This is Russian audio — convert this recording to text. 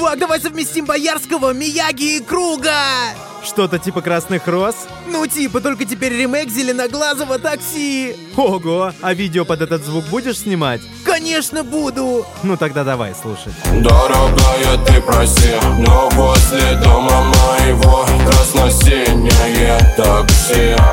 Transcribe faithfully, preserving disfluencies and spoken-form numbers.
чувак, давай совместим Боярского, Мияги и Круга! Что-то типа «Красных роз»? Ну типа, только теперь ремейк «Зеленоглазого такси». Ого, а видео под этот звук будешь снимать? Конечно буду. Ну тогда давай, слушай. Дорогая, ты проси, но возле дома моего красно-синее такси.